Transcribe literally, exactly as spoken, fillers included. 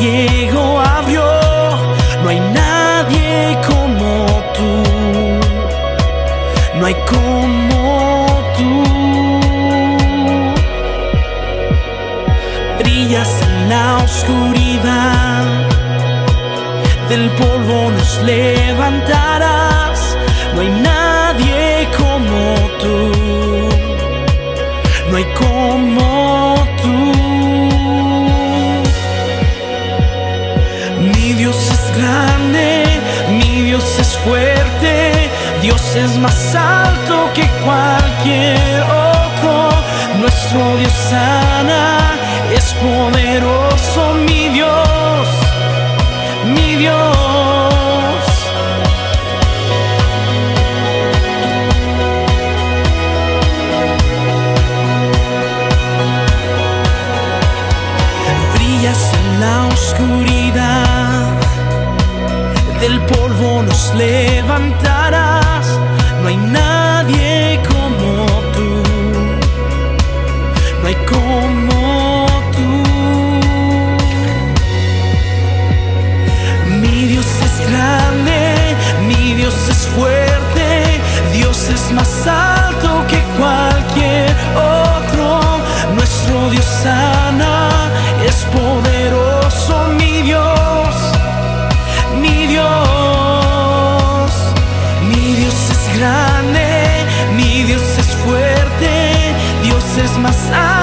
ciego abrió. No hay nadie como tú, no hay como tú. Brillas en la oscuridad, del polvo nos levantarás. No hay nadie como tú, no hay como tú. Mi Dios es grande, mi Dios es fuerte, Dios es más alto que cualquier otro. Nuestro Dios sana, es poderoso, mi Dios, mi Dios. Brillas en la oscuridad, del polvo nos levantarás. No hay nadie como tú, no hay como tú. Mi Dios es grande, mi Dios es fuerte, Dios es más alto que cualquier otro. Nuestro Dios sana, es poderoso, mi Dios, mi Dios. Mi Dios es grande, mi Dios es fuerte, Dios es más alto